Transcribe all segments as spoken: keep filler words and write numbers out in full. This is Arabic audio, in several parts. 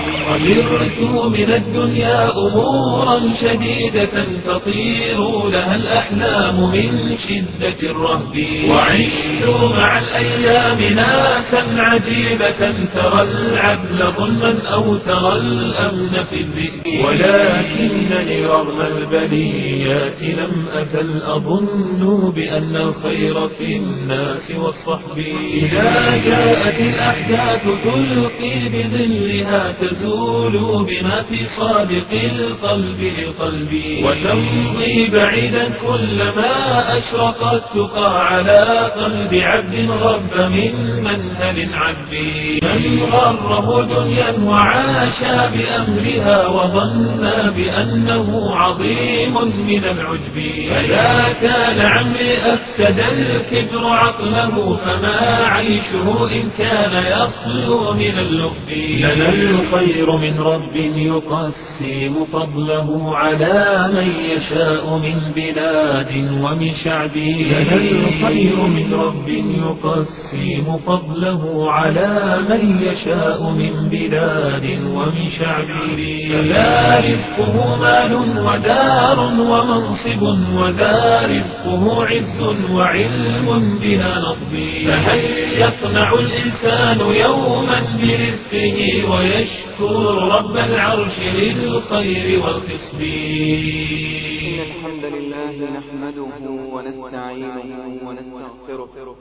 خلقت من الدنيا أمورا شديدة تطير لها الأحلام من شدة الرهب، وعشت مع الأيام ناسا عجيبة ترى العدل ظلما أو ترى الأمن في الذئب، ولكنني رغم البليات لم أزل أظن بأن الخير في الناس والصحب. إذا جاءت الأحداث تلقي بظلها تزول بما في صادق القلب للقلب، وتمضي بعيدا كلما أشرقت تقى على قلب عبد غب من منهل عبي. من غره دنيا وعاش بأمرها وظن بأنه عظيم من العجب، فذاك لعمري أفسد الكبر عقله فما عيشه إن كان يصلو من اللب. لنا الخير من رب يقسم فضله على من يشاء من بلاد ومن شعب. لنا الخير من رب يقسم فضله على من يشاء من بلاد ومن شعب. فلا رزقه مال ودار ومنصب وذا رزقه عز وعلم بلا نضب. فهل يقنع الإنسان يوما برزقه ويشكر رب العرش للخير والخصب؟ إن الحمد لله نحمده ونستعينه ونستغفره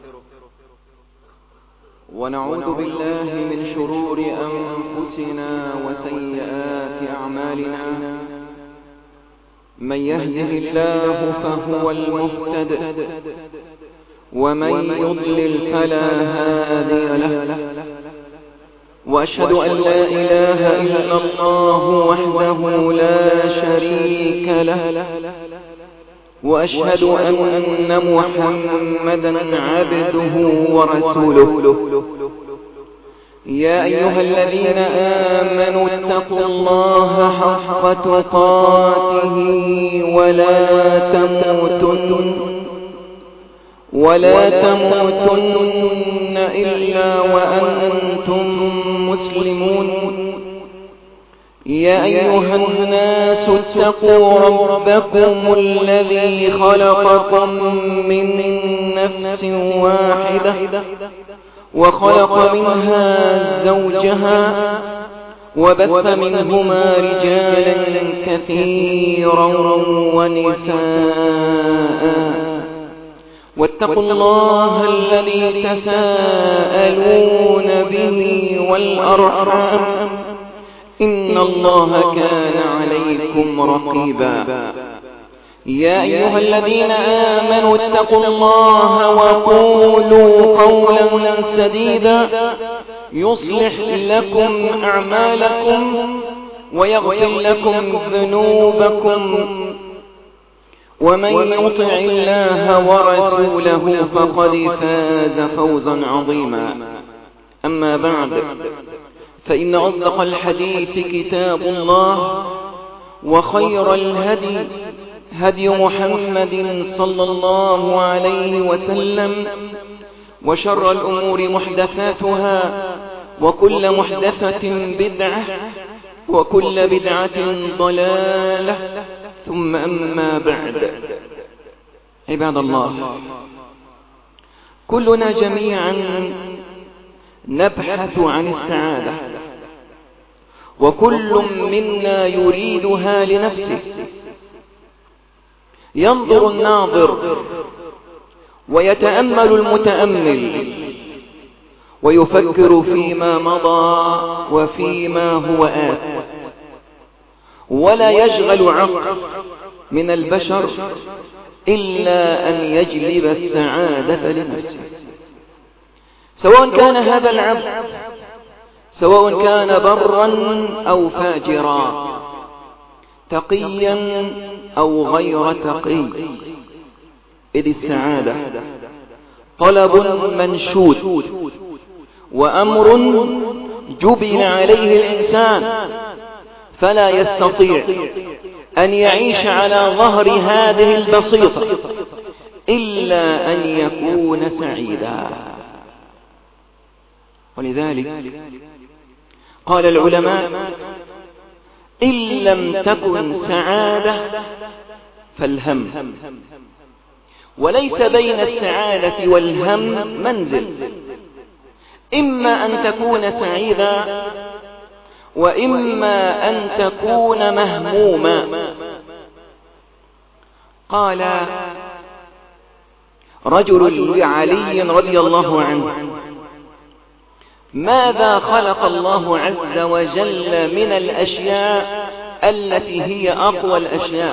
ونعوذ بالله من شرور أنفسنا وسيئات أعمالنا. من يهده الله فهو المهتد ومن يضلل فلا هادي له. وأشهد أن لا إله إلا الله وحده لا شريك له، وأشهد أن محمدا عبده ورسوله. يا أيها الذين آمنوا اتقوا الله حق تقاته ولا تموتن ولا تموتن إلا وأنتم مسلمون. يا أيها الناس اتقوا ربكم الذي خلقكم من نفس واحدة وخلق منها زوجها وبث منهما رجالا كثيرا ونساء. واتقوا الله الذي تساءلون به والأرحام إن الله كان عليكم رقيبا. يا أيها الذين آمنوا اتقوا الله وقولوا قولا سديدا يصلح لكم أعمالكم ويغفر لكم ذنوبكم، ومن يطع الله ورسوله فقد فاز فوزا عظيما. أما بعد، فإن أصدق الحديث كتاب الله، وخير الهدي هدي محمد صلى الله عليه وسلم، وشر الأمور محدثاتها، وكل محدثة بدعة، وكل بدعة ضلالة، ثم أما بعد. عباد الله، كلنا جميعا نبحث عن السعادة، وكل منا يريدها لنفسه. ينظر الناظر ويتأمل المتأمل ويفكر فيما مضى وفيما هو آت، ولا يشغل عقل من البشر إلا أن يجلب السعادة لنفسه، سواء كان هذا العبد سواء كان برا أو فاجرا، تقيا أو غير تقي. إذ السعادة طلب منشود وأمر جبل عليه الإنسان، فلا يستطيع أن يعيش على ظهر هذه البسيطة إلا أن يكون سعيدا. ولذلك قال العلماء: إن لم تكن سعادة فالهم، وليس بين السعادة والهم منزل، إما أن تكون سعيدا وإما أن تكون مهموما. قال رجل لعلي رضي الله عنه: ماذا خلق الله عز وجل من الأشياء التي هي أقوى الأشياء؟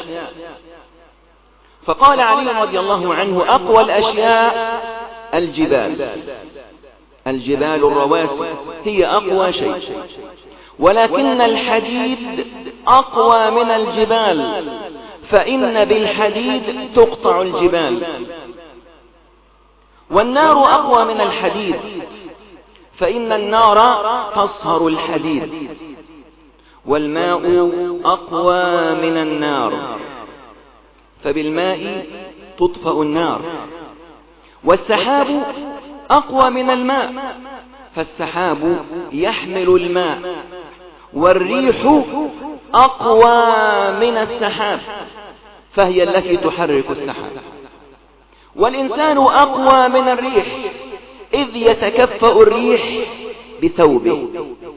فقال علي رضي الله عنه: أقوى الأشياء الجبال، الجبال الرواسي هي أقوى شيء، ولكن الحديد أقوى من الجبال، فإن بالحديد تقطع الجبال. والنار أقوى من الحديد، فإن النار تصهر الحديد. والماء أقوى من النار، فبالماء تطفأ النار. والسحاب أقوى من الماء، فالسحاب يحمل الماء. والريح أقوى من السحاب، فهي التي تحرك السحاب. والإنسان أقوى من الريح، إذ يتكفأ الريح بثوبه.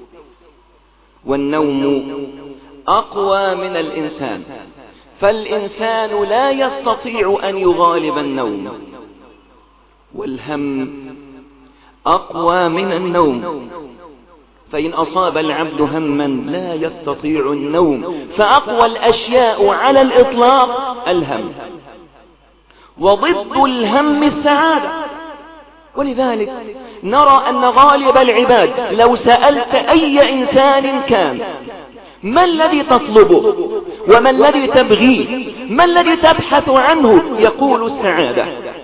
والنوم أقوى من الإنسان، فالإنسان لا يستطيع أن يغالب النوم. والهم أقوى من النوم، فإن أصاب العبد هما لا يستطيع النوم. فأقوى الأشياء على الإطلاق الهم، وضد الهم السعادة. ولذلك نرى أن غالب العباد لو سألت أي إنسان كان: ما الذي تطلبه وما الذي تبغيه، ما الذي تبحث عنه، يقول السعادة.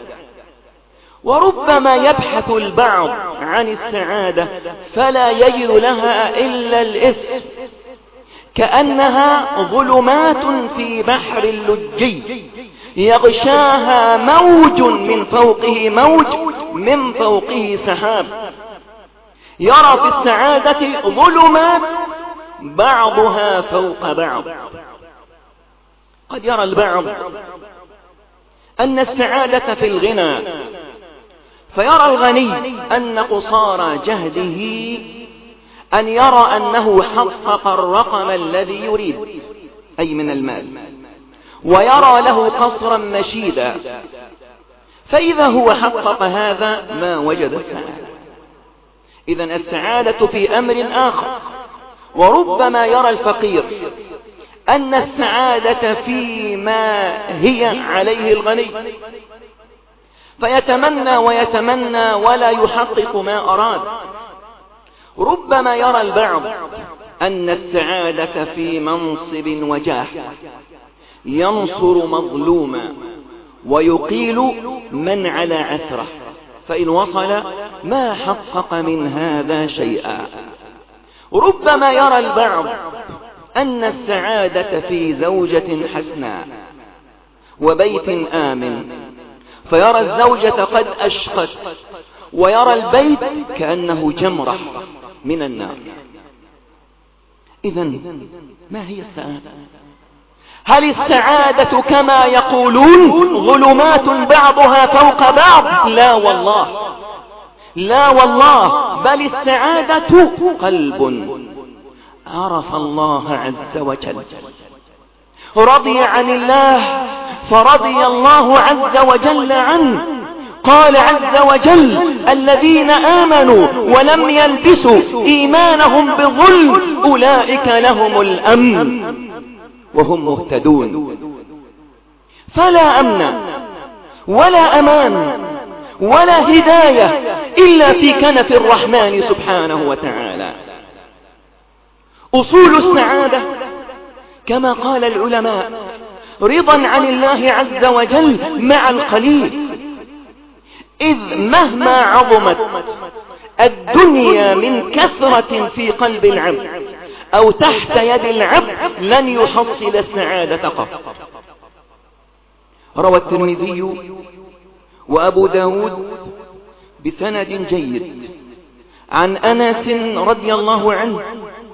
وربما يبحث البعض عن السعادة فلا يجد لها إلا الاسم، كأنها ظلمات في بحر اللجي يغشاها موج من فوقه موج من فوقه سحاب. يرى في السعادة ظلمات بعضها فوق بعض. قد يرى البعض أن السعادة في الغنى، فيرى الغني أن قصارى جهده أن يرى أنه حقق الرقم الذي يريد، أي من المال، ويرى له قصرا مشيدا، فإذا هو حقق هذا ما وجد السعادة. إذن السعادة في أمر آخر. وربما يرى الفقير أن السعادة فيما هي عليه الغني، فيتمنى ويتمنى ولا يحقق ما أراد. ربما يرى البعض أن السعادة في منصب وجاه، ينصر مظلوما ويقيل من على عثره، فإن وصل ما حقق من هذا شيئا. ربما يرى البعض أن السعادة في زوجة حسناء وبيت آمن، فيرى الزوجة قد أشقت، ويرى البيت كأنه جمرة من النار. إذن ما هي السعادة؟ هل السعادة كما يقولون ظلمات بعضها فوق بعض؟ لا والله، لا والله، بل السعادة قلب عرف الله عز وجل، رضي عن الله فرضي الله عز وجل عنه. قال عز وجل: الذين آمنوا ولم يلبسوا إيمانهم بظلم أولئك لهم الأمن وهم مهتدون. فلا أمن ولا أمان ولا هداية إلا في كنف الرحمن سبحانه وتعالى. أصول السعادة كما قال العلماء رضا عن الله عز وجل مع القليل، إذ مهما عظمت الدنيا من كثرة في قلب العبد أو تحت يد العبد لن يحصل السعادة قط. روى الترمذي وأبو داود بسند جيد عن أنس رضي الله عنه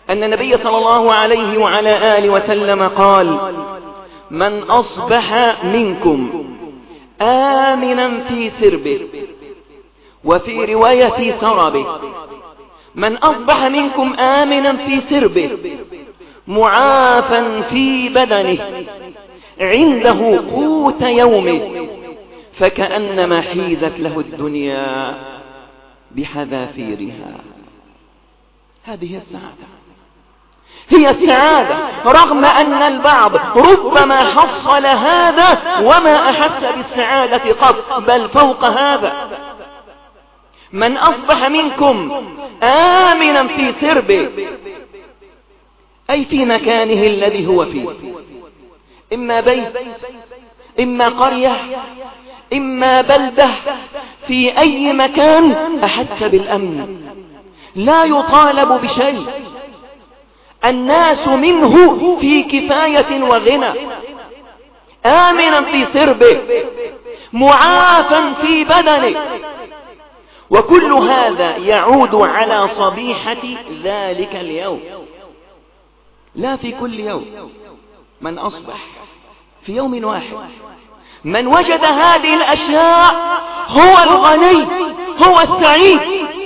أن النبي صلى الله عليه وعلى آله وسلم قال: من أصبح منكم آمنا في سربه، وفي رواية في سربه، من أصبح منكم آمنا في سربه معافا في بدنه عنده قوت يومه فكأنما حيزت له الدنيا بحذافيرها. هذه السعادة، هي السعادة، رغم أن البعض ربما حصل هذا وما أحس بالسعادة قط، بل فوق هذا. من أصبح منكم آمنا في سربه، أي في مكانه الذي هو فيه، إما بيت، إما قرية، إما بلدة، في أي مكان أحس بالأمن، لا يطالب بشيء، الناس منه في كفاية وغنى، آمنا في سربه معافا في بدنه. وكل هذا يعود على صبيحة ذلك اليوم، لا في كل يوم. من أصبح في يوم واحد، من وجد هذه الأشياء هو الغني، هو السعيد.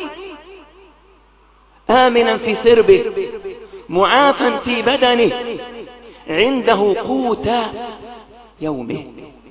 آمنا في سربه معافا في بدنه عنده قوت يومه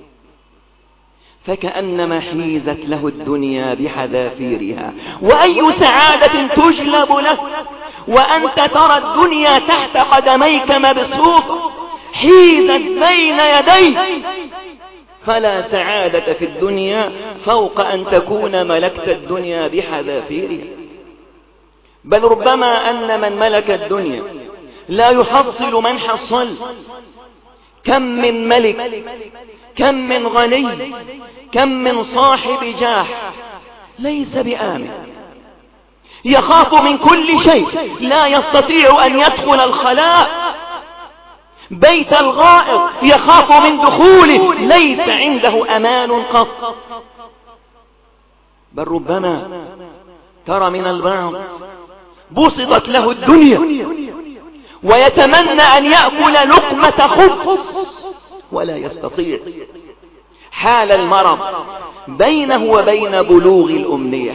فكأنما حيزت له الدنيا بحذافيرها. وأي سعادة تجلب له وأنت ترى الدنيا تحت قدميك مبسوطة حيزت بين يديك. فلا سعادة في الدنيا فوق أن تكون ملكت الدنيا بحذافيرها. بل ربما أن من ملك الدنيا لا يحصل من حصل. كم من ملك، كم من غني، كم من صاحب جاه ليس بآمن، يخاف من كل شيء، لا يستطيع أن يدخل الخلاء، بيت الغائط يخاف من دخوله، ليس عنده أمان قط. بل ربما ترى من البعض بسطت له الدنيا ويتمنى أن يأكل لقمة خبز ولا يستطيع، حال المرض بينه وبين بلوغ الأمنية.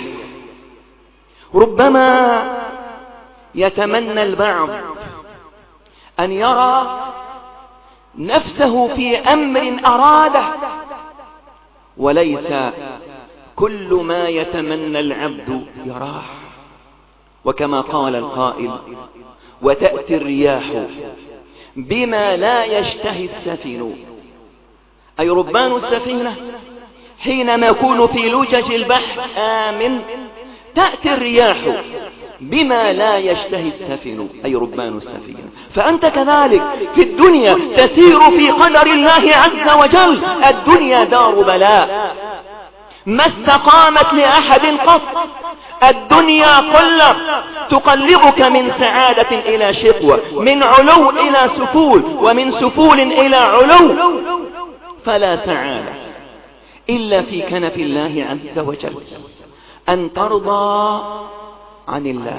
ربما يتمنى البعض أن يرى نفسه في أمر أراده، وليس كل ما يتمنى العبد يراه. وكما قال القائل: وتأتي الرياح بما لا يشتهي السفن، أي ربان السفينة حينما يكون في لجج البحر آمن، تأتي الرياح بما لا يشتهي السفن، أي ربان السفينة. فأنت كذلك في الدنيا تسير في قدر الله عز وجل. الدنيا دار بلاء ما استقامت لأحد قط. الدنيا قلب تقلبك من سعادة إلى شقوة، من علو إلى سفول، ومن سفول إلى علو. فلا سعادة إلا في كنف الله عز وجل، أن ترضى عن الله.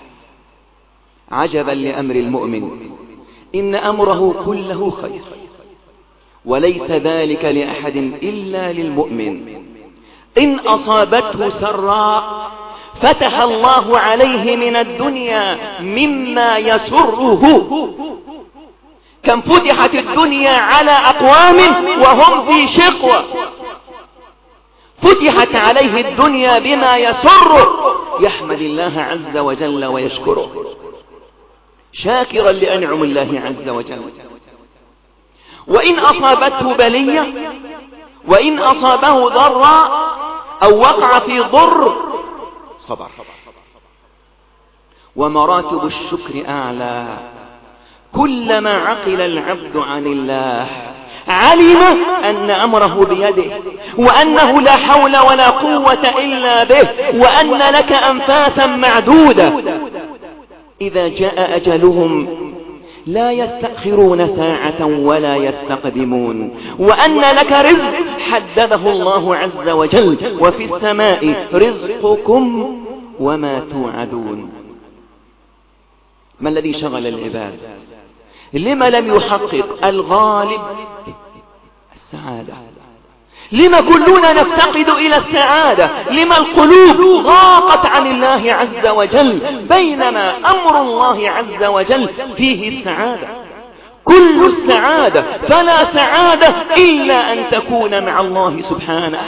عجبا لأمر المؤمن، إن أمره كله خير، وليس ذلك لأحد إلا للمؤمن. إن أصابته سراء فتح الله عليه من الدنيا مما يسره. كم فتحت الدنيا على أقوام وهم في شقوة، فتحت عليه الدنيا بما يسره، يحمد الله عز وجل ويشكره شاكرا لأنعم الله عز وجل. وإن أصابته بلية، وإن أصابه ضراء أو وقع في ضر صبر. ومراتب الشكر أعلى. كلما عقل العبد عن الله علم أن أمره بيده، وأنه لا حول ولا قوة إلا به، وأن لك أنفاسا معدودة. إذا جاء أجلهم لا يستأخرون ساعة ولا يستقدمون، وأن لك رزق حدده الله عز وجل، وفي السماء رزقكم وما توعدون. ما الذي شغل العباد؟ لما لم يحقق الغالب السعادة؟ لما كلنا نفتقد إلى السعادة؟ لما القلوب ضاقت عن الله عز وجل بينما أمر الله عز وجل فيه السعادة؟ كل السعادة، فلا سعادة إلا أن تكون مع الله سبحانه.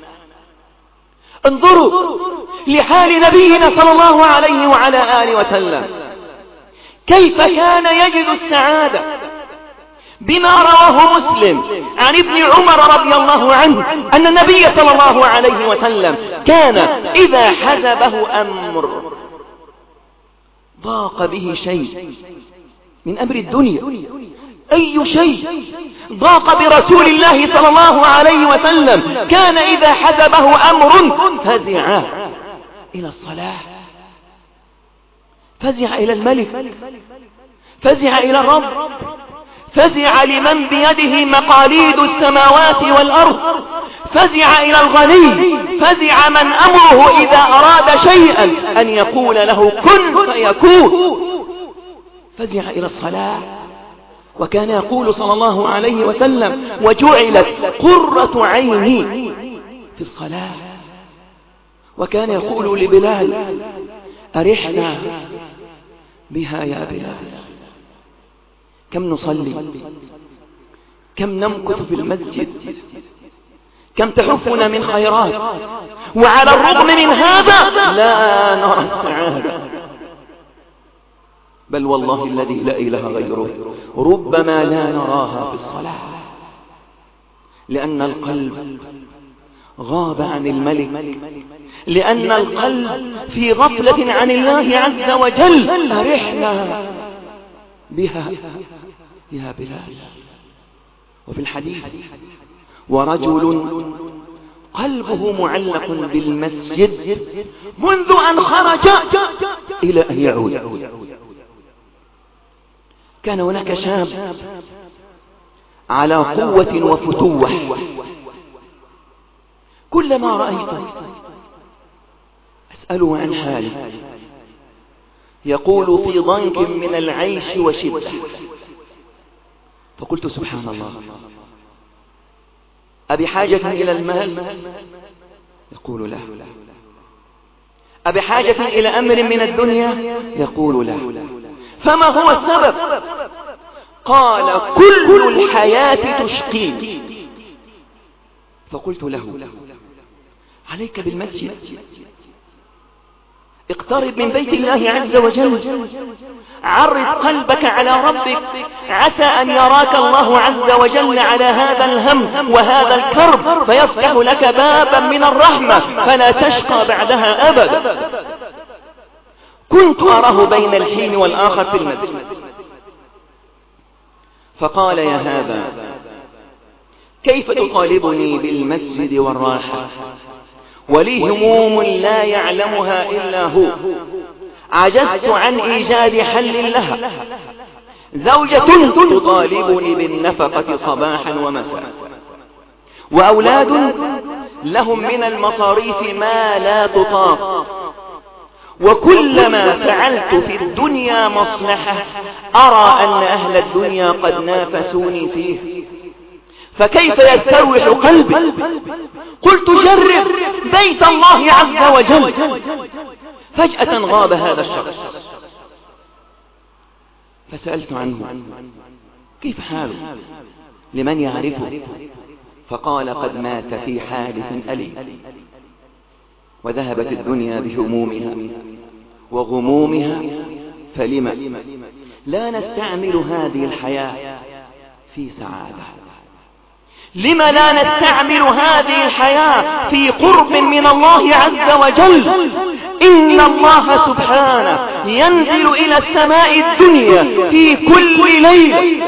انظروا لحال نبينا صلى الله عليه وعلى آله وسلم، كيف كان يجد السعادة؟ بما رواه مسلم عن ابن عمر رضي الله عنه أن النبي صلى الله عليه وسلم كان إذا حزبه أمر ضاق به شيء من أمر الدنيا، أي شيء ضاق برسول الله صلى الله عليه وسلم، كان إذا حزبه أمر فزع إلى الصلاة، فزع إلى الملك، فزع إلى الرب، فزع لمن بيده مقاليد السماوات والأرض، فزع إلى الغني، فزع من أمره إذا أراد شيئا أن يقول له كن فيكون، فزع إلى الصلاة. وكان يقول صلى الله عليه وسلم وجعلت قرة عيني في الصلاة. وكان يقول لبلال أرحنا بها يا بلال. كم نصلي، كم نمكث في المسجد، كم تحفنا من خيرات، وعلى الرغم من هذا لا نرى السعادة. بل والله الذي لا إله غيره ربما لا نراها في الصلاة، لأن القلب غاب عن الملك، لأن القلب في غفلة عن الله عز وجل. أرحنا بها يا بلال. وفي الحديث ورجل قلبه معلق بالمسجد منذ أن خرج إلى أن يعود. كان هناك شاب على قوة وفتوة، كلما رأيته أسأله عن حاله يقول في ضنك من العيش وشدة. فقلت سبحان الله، أبي حاجة إلى المال؟ يقول لا. أبي حاجة إلى أمر من الدنيا؟ يقول لا. فما هو السبب؟ قال كل الحياة تشقيني. فقلت له عليك بالمسجد، اقترب من بيت الله عز وجل، عرض قلبك على ربك، عسى أن يراك الله عز وجل على هذا الهم وهذا الكرب فيفتح لك بابا من الرحمة فلا تشقى بعدها أبدا. كنت أراه بين الحين والآخر في المسجد. فقال يا هذا كيف تطالبني بالمسجد والراحة ولي هموم لا يعلمها إلا هو، عجزت عن إيجاد حل لها، زوجة تطالبني بالنفقة صباحا ومساء، وأولاد لهم من المصاريف ما لا تطاق، وكلما فعلت في الدنيا مصلحة أرى أن أهل الدنيا قد نافسوني فيه، فكيف يستروح قلبي؟ قلت جرب بيت الله عز وجل. فجأة غاب هذا الشخص، فسألت عنه كيف حاله، لمن يعرفه؟ فقال قد مات في حادث أليم، وذهبت الدنيا بهمومها وغمومها، فلما لا نستعمل هذه الحياة في سعادة؟ لما لا نستعمل هذه الحياة في قرب من الله عز وجل؟ إن الله سبحانه ينزل إلى السماء الدنيا في كل ليلة،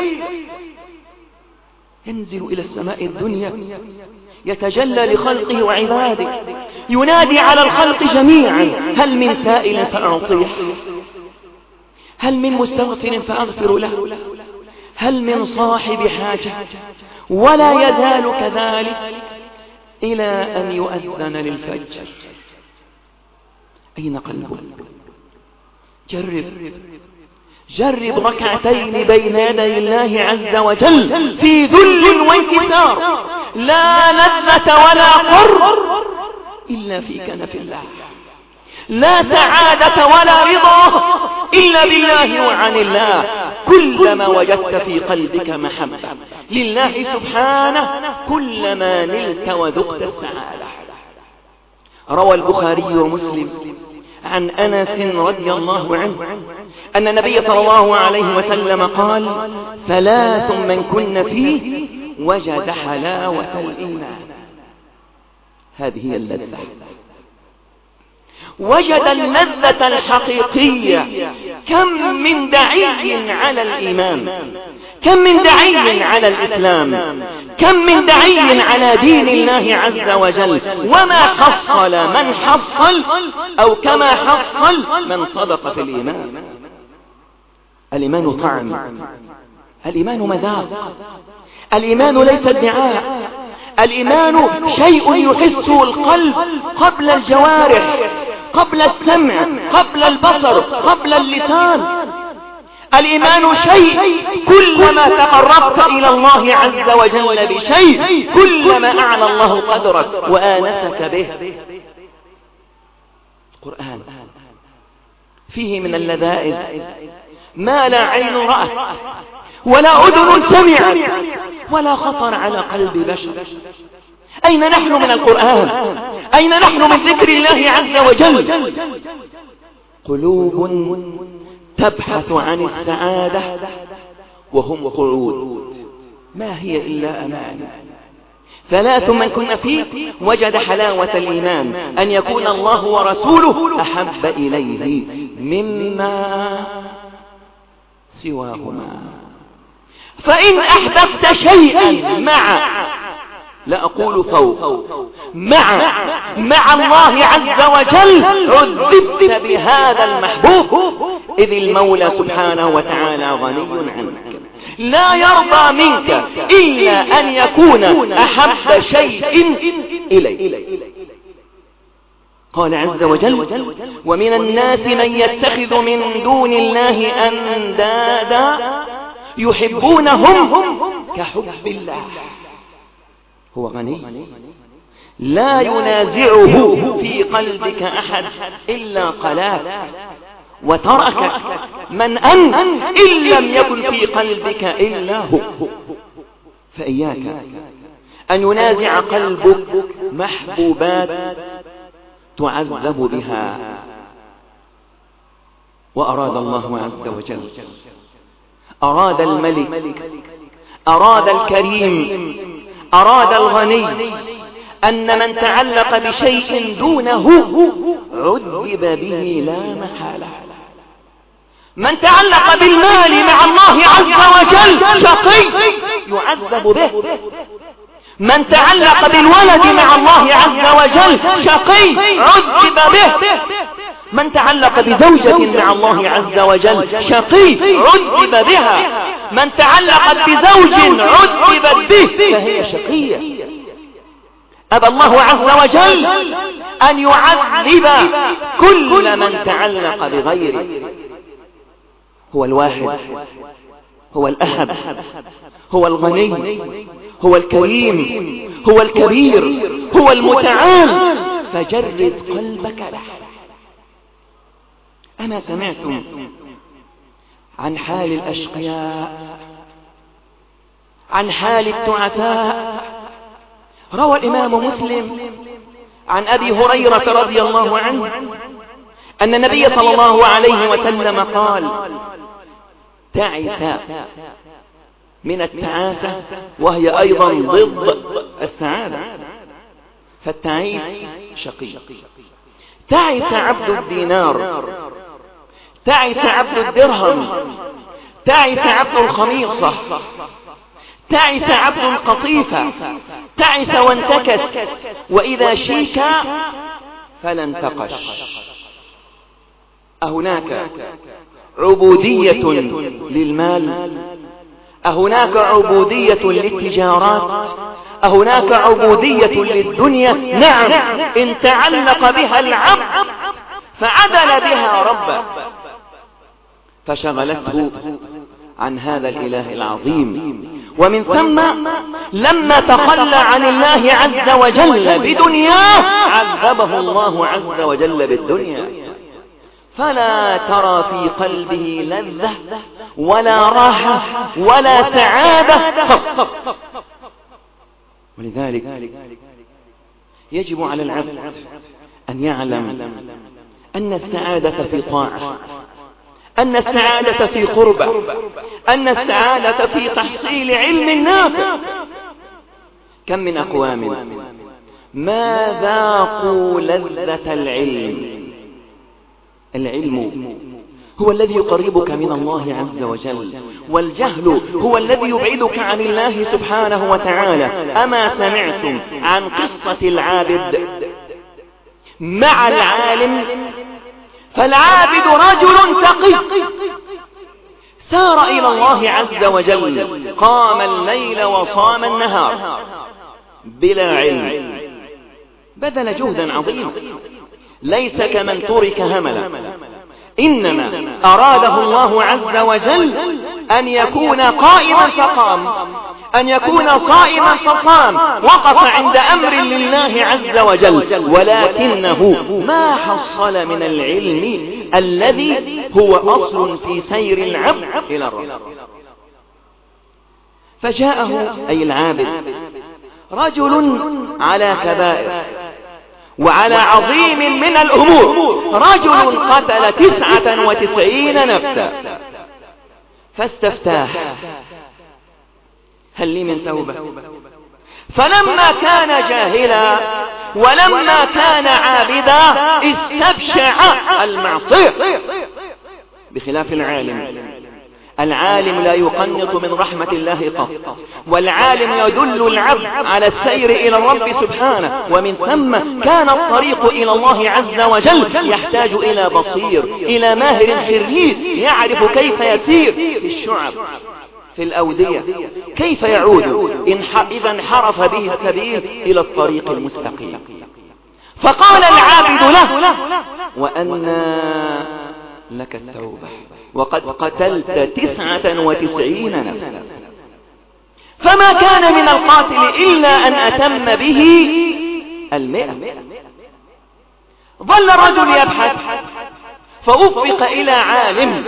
ينزل إلى السماء الدنيا يتجلى لخلقه وعباده، ينادي على الخلق جميعا هل من سائل فأعطيه، هل من مستغفر فأغفر له، هل من صاحب حاجة، ولا يزال كذلك إلى أن يؤذن للفجر. أين قلبك؟ جرب جرب ركعتين بين يدي الله عز وجل في ذل وانكسار، لا لذة ولا قر إلا في كنف الله، لا سعادة ولا رضا إلا بالله وعن الله. كلما وجدت في قلبك محبة لله سبحانه كلما نلت وذقت السعادة. روى البخاري ومسلم عن أنس رضي الله عنه أن النبي صلى الله عليه وسلم قال: ثلاث من كن فيه وجد حلاوة الإيمان. هذه هي اللذة، وجد اللذة الحقيقية. كم من داعي على الإيمان، كم من داعي على الإسلام، كم من داعي على دين الله عز وجل، وما حصل من حصل أو كما حصل من صدق في الإيمان. الإيمان طعم، الإيمان مذاق، الإيمان ليس ادعاء، الإيمان شيء يحسه القلب قبل الجوارح، قبل السمع، قبل البصر، قبل اللسان. الإيمان شيء كلما تقربت إلى الله عز وجل بشيء كلما أعلى الله قدرك وآنسك به. القرآن فيه من اللذائذ ما لا عين رأت ولا أذن سمعت ولا خطر على قلب بشر. أين نحن من القرآن؟ أين نحن من ذكر الله عز وجل؟ قلوب تبحث عن السعادة وهم قعود، ما هي إلا أمان. ثلاث من كن فيه وجد حلاوة الإيمان: أن يكون الله ورسوله أحب إليه مما سواهما. فإن أحببت شيئا مع، لا أقول فوق، مع مع الله عز وجل عذبت بهذا المحبوب، إذ المولى سبحانه وتعالى غني عنك، لا يرضى منك إلا أن يكون أحب شيء إليه. قال عز وجل: ومن الناس من يتخذ من دون الله أندادا يحبونهم كحب الله. هو غني لا ينازعه في قلبك أحد إلا قلاك وتركك من أنت إن لم يكن في قلبك إلا هو. فإياك أن ينازع قلبك محبوبات تعذب بها. وأراد الله عز وجل، أراد الملك، أراد الكريم، أراد الغني أن من تعلق بشيء دونه عذب به لا محالة. من تعلق بالمال مع الله عز وجل شقي يعذب به. من تعلق بالولد مع الله عز وجل شقي عذب به. من تعلق بزوجة مع الله عز وجل شقي عذب بها. من تعلقت بزوج عذبت به فهي شقية. أبى الله عز وجل أن يعذب كل من تعلق بغيره. هو الواحد، هو الأحد، هو الغني، هو الكريم، هو الكبير، هو المتعال، فجرد قلبك له. أما سمعتم عن حال الأشقياء، عن حال التعساء؟ روى الإمام مسلم عن أبي هريرة رضي الله عنه أن النبي صلى الله عليه وسلم قال: تعس من التعاسة، وهي أيضا ضد السعادة، فالتعيس شقي. تعس عبد الدينار، تعس عبد الدرهم، تعس عبد الخميصة، تعس عبد القطيفة، تعس وانتكس، وإذا شيك فلا انتقش. أهناك عبودية للمال؟ أهناك عبودية للتجارات؟ أهناك عبودية للدنيا؟ نعم، إن تعلق بها العبد فعدل بها ربه. فشغلته عن هذا الإله العظيم، ومن ثم لما تخلى عن الله عز وجل بدنياه عذبه الله عز وجل بالدنيا، فلا ترى في قلبه لذة ولا راحة ولا سعادة قط. ولذلك يجب على العبد أن يعلم أن السعادة في طاعة، أن السعادة في قربة، أن السعادة في تحصيل علم نافع. كم من أقوام ما ذاقوا لذة العلم. العلم هو الذي يقربك من الله عز وجل، والجهل هو الذي يبعدك عن الله سبحانه وتعالى. أما سمعتم عن قصة العابد مع العالم؟ فالعابد رجل تقي سار إلى الله عز وجل، قام الليل وصام النهار بلا علم، بذل جهدا عظيما، ليس كمن ترك هملا، إنما أراده الله عز وجل أن يكون قائما فقام، أن يكون صائما فصام، وقف عند أمر لله عز وجل، ولكنه ما حصل من العلم الذي هو أصل في سير العبد إلى الرب. فجاءه أي العابد رجل على كبائر وعلى عظيم من الأمور، رجل قتل تسعة وتسعين نفسا، فاستفتاه هل لي من توبة؟ فلما كان جاهلا ولما كان عابدا استبشع المعصية، بخلاف العالم. العالم لا يقنط من رحمة الله قط، والعالم يدل العبد على السير إلى الرب سبحانه، ومن ثم كان الطريق إلى الله عز وجل يحتاج إلى بصير، إلى ماهر حريث يعرف كيف يسير في الشعب، في الأودية، كيف يعود إذا انحرف به السبيل إلى الطريق المستقيم. فقال العابد له وأنى لك التوبة وقد قتلت تسعة وتسعين نفسا؟ فما كان من القاتل إلا أن أتم به المئة. ظل الرجل يبحث فأفق إلى عالم،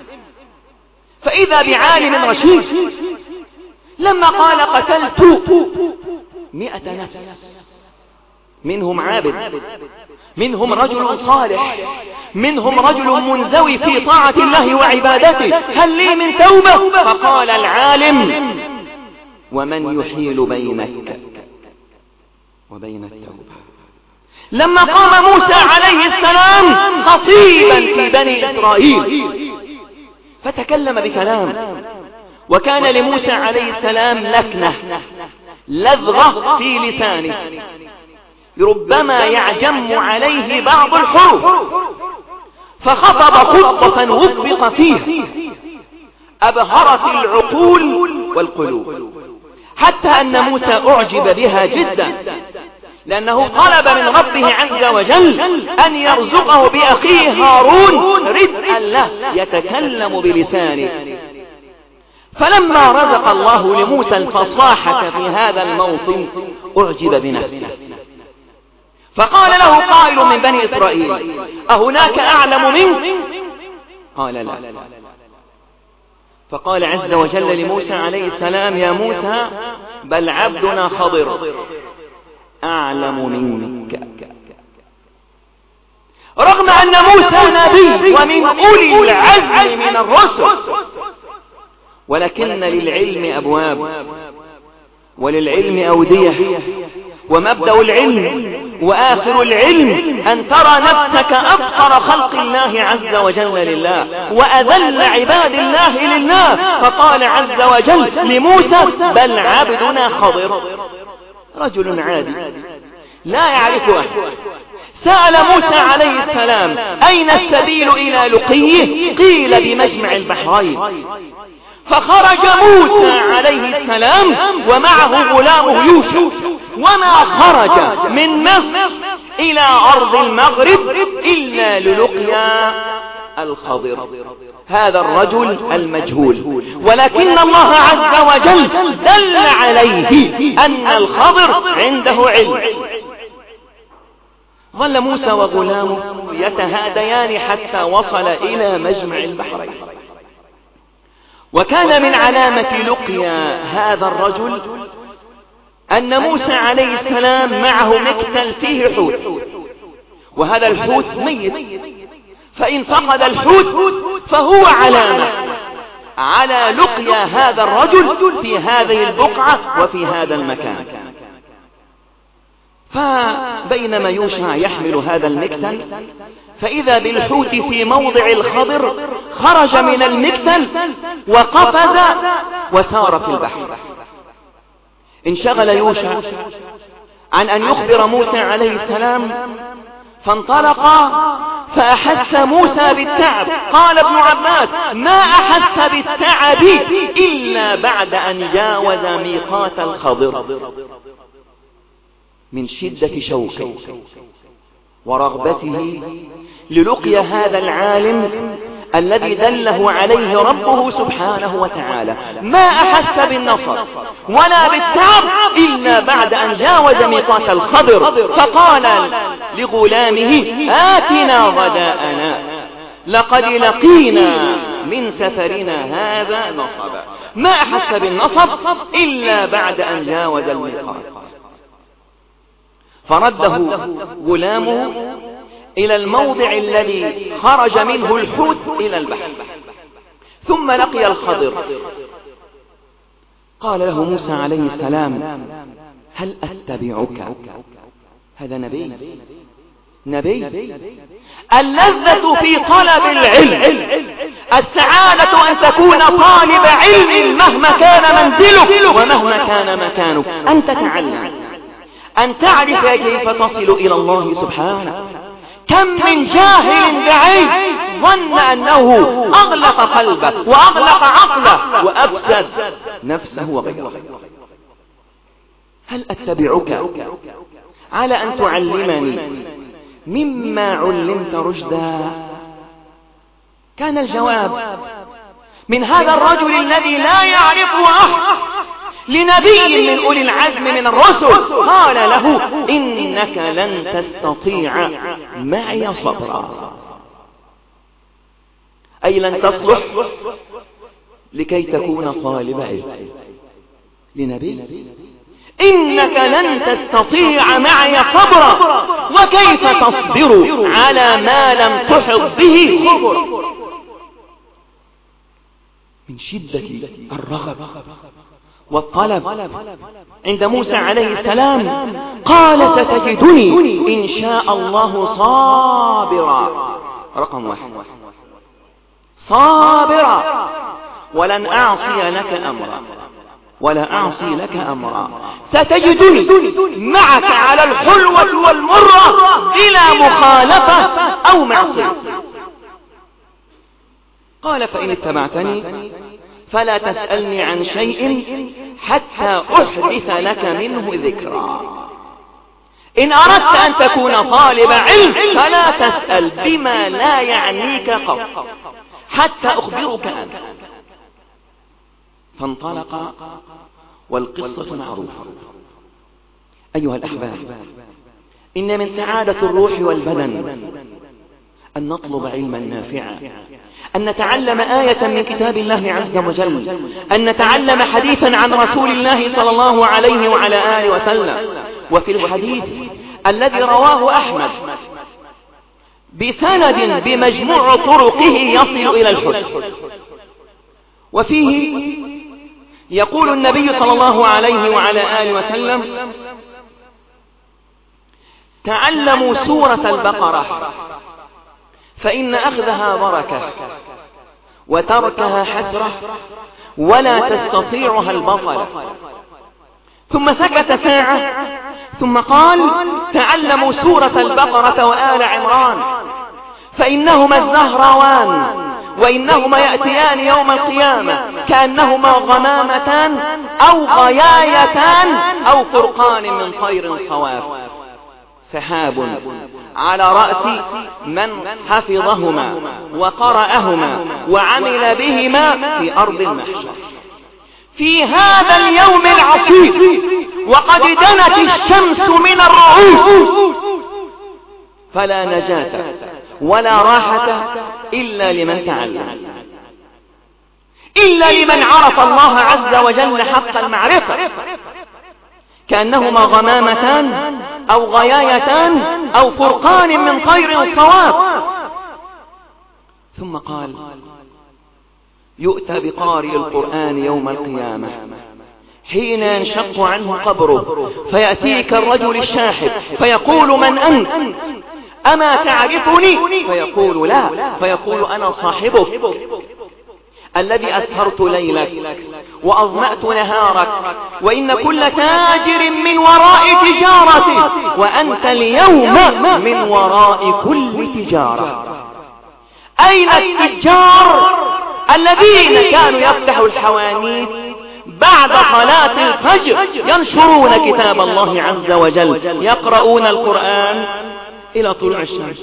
فإذا بعالم رشيد لما قال قتلت مئة نفس، منهم عابد، منهم رجل صالح، منهم رجل منزوي في طاعة الله وعبادته، هل لي من توبة؟ فقال العالم ومن يحيل بينك وبين التوبة؟ لما قام موسى عليه السلام خطيبا في بني إسرائيل فتكلم بكلام، وكان لموسى عليه السلام لكنة لذغة في لسانه ربما يعجم عليه بعض الحروف، فخطب خطبة وفق فيها أبهرت العقول والقلوب، حتى أن موسى أعجب بها جدا، لأنه طلب من ربه عز وجل أن يرزقه بأخيه هارون ردءا له يتكلم بلسانه. فلما رزق الله لموسى الفصاحة في هذا الموطن أعجب بنفسه، فقال له قائل من بني إسرائيل أهناك أعلم منك؟ قال لا. فقال عز وجل لموسى عليه السلام يا موسى بل عبدنا خضر أعلم منك، رغم أن موسى نبي ومن أولي العزم من الرسل، ولكن للعلم أبواب وللعلم أودية، ومبدأ العلم وآخر العلم أن ترى نفسك أفقر خلق الله عز وجل لله وأذل عباد الله لله. فقال عز وجل لموسى بل عبدنا خضر، رجل عادي لا يعرف أحد. سأل موسى عليه السلام أين السبيل إلى لقيه؟ قيل بمجمع البحرين. فخرج موسى عليه السلام ومعه غلامه يوشع، وما خرج من مصر إلى أرض المغرب إلا للقيا الخضر، هذا الرجل المجهول، ولكن الله عز وجل دل عليه أن الخضر عنده علم. ظل موسى وغلامه يتهاديان حتى وصل إلى مجمع البحرين. وكان من علامة لقيا هذا الرجل أن موسى عليه السلام معه مكتل فيه حوت، وهذا الحوت ميت، فإن فقد الحوت فهو علامة على لقيا هذا الرجل في هذه البقعة وفي هذا المكان. فبينما يوشع يحمل هذا المكتل فإذا بالحوت في موضع الخضر خرج من المكتل وقفز وسار في البحر. انشغل يوشع عن أن يخبر موسى عليه السلام، فانطلق فأحس موسى بالتعب. قال ابن عباس: ما أحس بالتعب إلا بعد أن جاوز ميقات الخضر، من شدة شوقه ورغبته للقيا هذا العالم الذي دله عليه ربه سبحانه وتعالى. ما أحس بالنصر ولا بالتعب إلا بعد أن جاوز ميقات الخضر، فقال لغلامه: آتنا غداءنا لقد لقينا من سفرنا هذا نصبا. ما أحس بالنصب إلا بعد أن جاوز الميقات. فرده غلامه إلى الموضع الذي خرج منه الحوت إلى البحر، ثم لقي الخضر. قال له موسى عليه السلام: هل أتبعك؟ هذا نبي نبي اللذة في طلب العلم، السعادة أن تكون طالب علم مهما كان منزلك ومهما كان مكانك، أن تتعلم، أن تعرف كيف تصل إلى الله سبحانه. كم من جاهل بعيد ظن أنه أغلق قلبه وأغلق عقله وأفسد نفسه وغيره. هل أتبعك على أن تعلمني مما علمت رشدا؟ كان الجواب من هذا الرجل الذي لا يعرفه أحد لنبي من أولي العزم من الرسل، قال له: إنك لن تستطيع معي صبرا، أي لن تصلح لكي تكون طالب علم. لنبي إنك لن تستطيع معي صبرا، وكيف تصبر على ما لم تحط به خبرا. من شدة الرغبة والطلب عند موسى عليه السلام قال: ستجدني إن شاء الله صابرا. رقم واحد: صابرا، ولن أعصي لك أمرا ولا أعصي لك أمرا. ستجدني معك على الحلوة والمرة بلا مخالفة أو معصية. قال: فإن اتبعتني فلا تسألني عن شيء حتى أحدث لك منه ذكرا. إن أردت أن تكون طالب علم فلا تسأل بما لا يعنيك قط حتى أخبرك أنا. فانطلق والقصة معروفة. أيها الأحباب، إن من سعادة الروح والبدن أن نطلب علما نافعا، أن نتعلم آية من كتاب الله عز وجل، أن نتعلم حديثا عن رسول الله صلى الله عليه وعلى آله وسلم. وفي الحديث الذي رواه أحمد بسند بمجموع طرقه يصل إلى الحسن، وفيه يقول النبي صلى الله عليه وعلى آله وسلم: تعلموا سورة البقرة فإن أخذها بركة وتركها حسرة ولا تستطيعها البطلة. ثم سكت ساعة ثم قال: تعلموا سورة البقرة وآل عمران فإنهما الزهروان وإنهما يأتيان يوم القيامة كأنهما غمامتان أو غيايتان أو فرقان من طير صواف، سحاب على رأس من حفظهما وقرأهما وعمل بهما في أرض المحشر في هذا اليوم العصيب وقد دنت الشمس من الرؤوس، فلا نجاة ولا راحة إلا لمن تعلم، إلا لمن عرف الله عز وجل حق المعرفة، كأنهما غمامتان أو غيايتان أو فرقان من طير صواب. ثم قال: يؤتى بقارئ القرآن يوم القيامة حين ينشق عنه قبره فيأتيك الرجل الشاحب فيقول: من أنت؟ أما تعرفني؟ فيقول: لا. فيقول: أنا صاحبك الذي أسهرت ليلك وأظمأت نهارك، وإن كل تاجر من وراء تجارته، وأنت اليوم من وراء كل تجارة. أين التجار الذين كانوا يفتحوا الحوانيت بعد صلاة الفجر ينشرون كتاب الله عز وجل يقرؤون القرآن إلى طلوع الشمس؟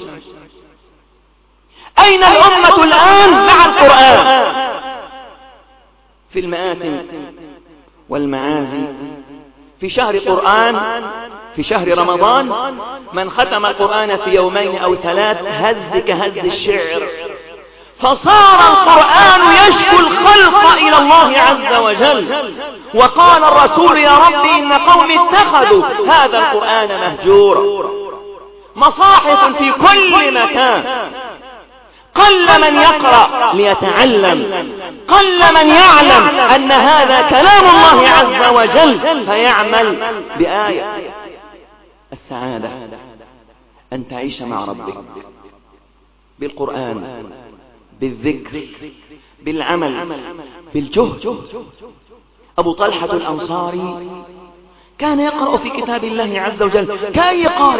أين الأمة الآن مع القرآن؟ في المآتم والمعازي في شهر قرآن، في شهر رمضان من ختم القرآن في يومين أو ثلاث هز كهز الشعر، فصار القرآن يشكو الخلق إلى الله عز وجل. وقال الرسول: يا رب إن قوم اتخذوا هذا القرآن مهجورا. مصاحف في كل مكان، قل من يقرأ ليتعلم، قل من يعلم أن هذا كلام الله عز وجل فيعمل بآية. السعادة أن تعيش مع ربك بالقرآن، بالذكر، بالعمل، بالجهد. أبو طلحة الأنصاري كان يقرأ في كتاب الله عز وجل كأي قارئ،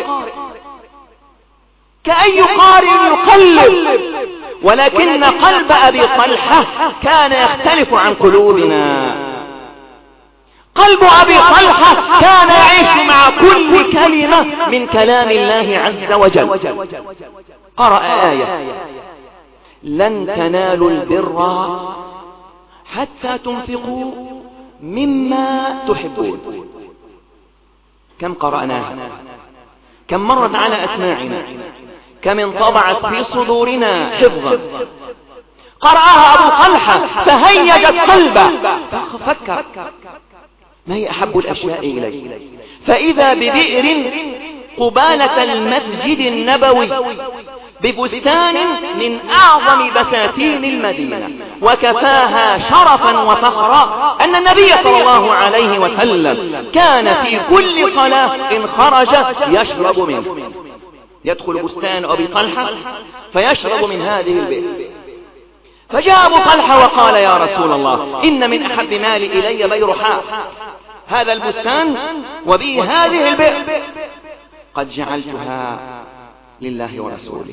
كأي قارئ يقلب، ولكن قلب أبي طلحة كان يختلف عن قلوبنا. قلب أبي طلحة كان يعيش مع كل كلمة من كلام الله عز وجل. قرأ آية: لن تنالوا البر حتى تنفقوا مما تحبون. كم قرأناها؟ كم مرت على أسماعنا؟ كم انطبعت في صدورنا حفظا؟ قرأها أبو طلحة فهيجت قلبه ففكر: ما هي أحب الأشياء إليه؟ فإذا ببئر قبالة المسجد النبوي ببستان من أعظم بساتين المدينة، وكفاها شرفا وفخرا أن النبي صلى الله عليه وسلم كان في كل صلاة إن خرج يشرب منه، يدخل بستان أبي طلحة فيشرب من هذه البئر. فجاء أبو طلحة وقال: يا رسول الله، إن من أحب مالي إلي بيرحاء، هذا البستان وبه هذه البئر، قد جعلتها لله ورسوله.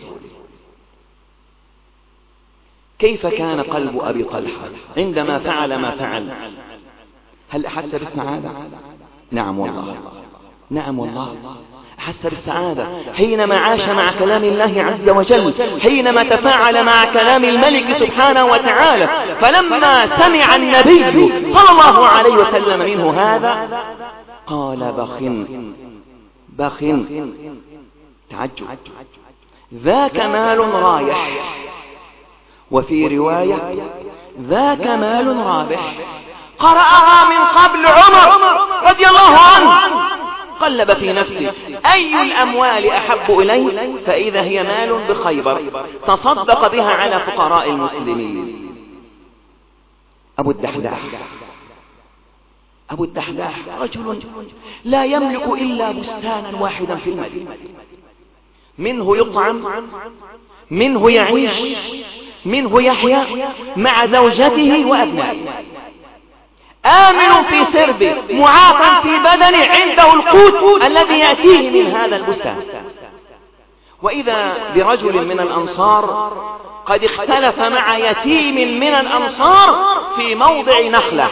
كيف كان قلب أبي طلحة عندما فعل ما فعل؟ هل أحس بالسعادة؟ نعم والله، نعم والله أحس بالسعادة حينما عاش مع كلام الله عز وجل، حينما تفاعل مع كلام الملك سبحانه وتعالى. فلما سمع النبي صلى الله عليه وسلم منه هذا قال: بخ بخ، تعجب، ذاك مال رايح، وفي رواية ذاك مال رابح. قرأها من قبل عمر رضي الله عنه، قلب في نفسه: أي الأموال أحب إلي؟ فإذا هي مال بخيبر تصدق بها على فقراء المسلمين. أبو الدحداح أبو الدحداح رجل لا يملك إلا بستانا واحدا في المدينة، منه يطعم، منه يعيش، منه يحيا مع زوجته وأبنائه، آمن في سربه، معافى في بدنه، عنده القوت الذي يأتيه من هذا البستان. وإذا برجل من الأنصار قد اختلف مع يتيم من الأنصار في موضع نخلة،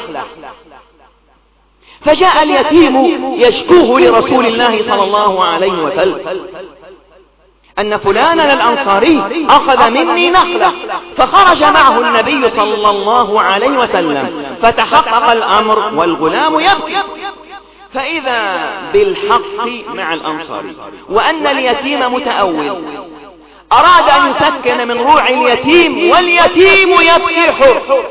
فجاء اليتيم يشكوه لرسول الله صلى الله عليه وسلم: أن فلانا الأنصاري أخذ مني نخلة، فخرج معه النبي صلى الله عليه وسلم فتحقق الأمر والغلام يبكي، فإذا بالحق مع الأنصاري، وأن اليتيم متأول، أراد أن يسكن من روع اليتيم واليتيم يبكي حر،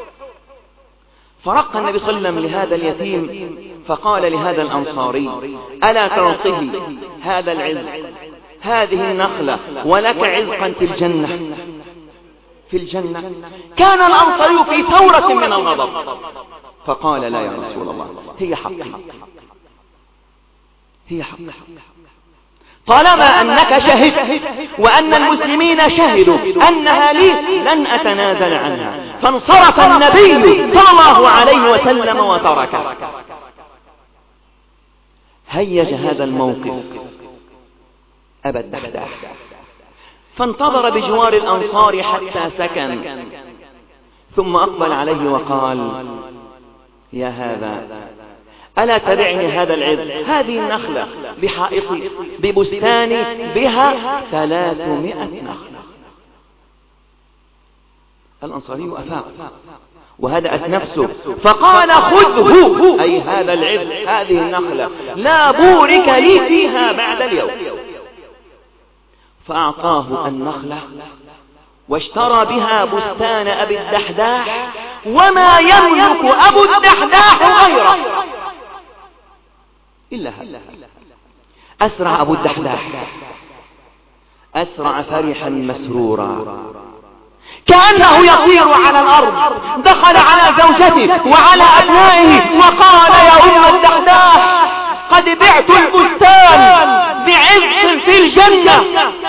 فرق النبي صلى الله عليه وسلم لهذا اليتيم فقال لهذا الأنصاري: ألا تعطيه هذا العز، هذه النخلة، ولك عزقا في الجنة في الجنة. كان الأنصاري في ثورة من الغضب، فقال: لا يا رسول الله، هي حقي هي حقي، طالما أنك شهدت وأن المسلمين شهدوا أنها لي لن أتنازل عنها. فانصرف النبي صلى الله عليه وسلم وتركه. هيج هذا الموقف أبا الدحداح، فانتظر بجوار الأنصار حتى سكن، ثم أقبل عليه وقال: يا هذا، ألا تبعني هذا العز، هذه النخلة بحائطي ببستاني بها ثلاثمائة نخلة. الأنصاري أفاق وهدأت نفسه، فقال: خذه، أي هذا العز، هذه النخلة، لا بورك لي فيها بعد اليوم. فأعطاه النخلة واشترى بها بستان أبي الدحداح، وما يملك أبو الدحداح غيره إلا هذا. أسرع أبو الدحداح، أسرع فرحا مسرورا كأنه يطير على الأرض، دخل على زوجته وعلى أبنائه وقال: يا أم الدحداح، قد بعت البستان بعز في الجنة.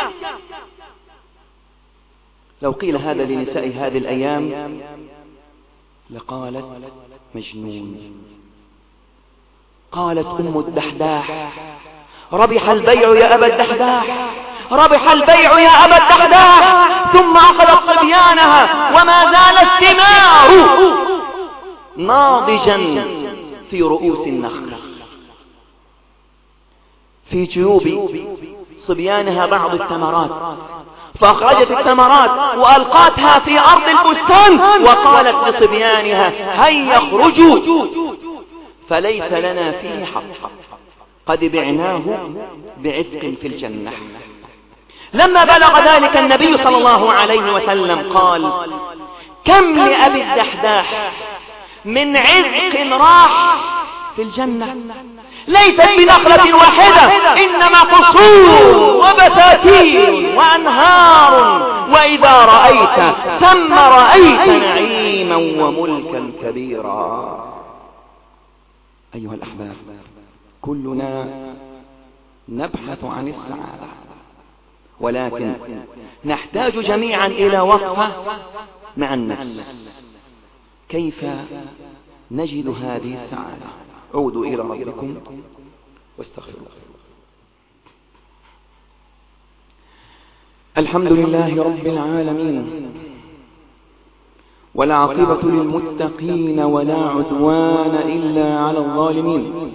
لو قيل هذا لنساء هذه الأيام لقالت مجنون. قالت أم الدحداح: ربح البيع يا أبا الدحداح، ربح البيع يا أبا الدحداح. ثم أخذت صبيانها، وما زال الثمار ناضجا في رؤوس النخلة، في جيوب صبيانها بعض الثمرات، فأخرجت الثمرات وألقاتها في أرض البستان، وقالت لصبيانها: هيا اخرجوا فليس لنا فيه حق، قد بعناه بعتق في الجنة. لما بلغ ذلك النبي صلى الله عليه وسلم قال: كم لأبي الدحداح من عزق راح في الجنة، ليست بنخلة واحدة، إنما قصور وبساتين وأنهار، وإذا رأيت ثم رأيت نعيما وملكا كبيرا. أيها الأحباب، كلنا نبحث عن السعادة، ولكن نحتاج جميعا إلى وقفة مع النفس. كيف نجد هذه السعادة؟ عودوا إلى ربكم واستغفروا. الحمد لله رب العالمين، والعاقبة للمتقين، ولا عدوان إلا على الظالمين،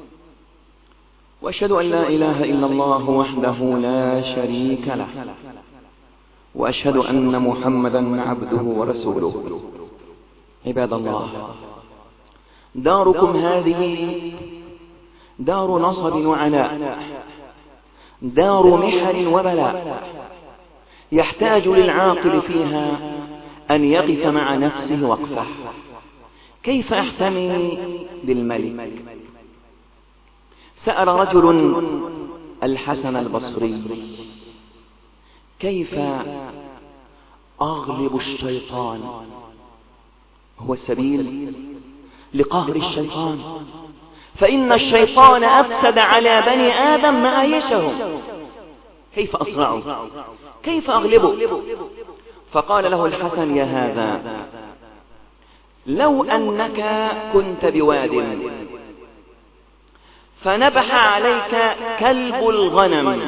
وأشهد أن لا إله إلا الله وحده لا شريك له، وأشهد أن محمدا عبده ورسوله. عباد الله، داركم هذه دار نصب وعناء، دار محن وبلاء، يحتاج للعاقل فيها أن يقف مع نفسه وقفة. كيف أحتمي بالملك؟ سأل رجل الحسن البصري: كيف أغلب الشيطان؟ هو السبيل لقهر الشيطان، فإن الشيطان أفسد على بني آدم معايشهم. كيف أصنعه؟ كيف أغلبه؟ فقال له الحسن: يا هذا، لو أنك كنت بواد فنبح عليك كلب الغنم،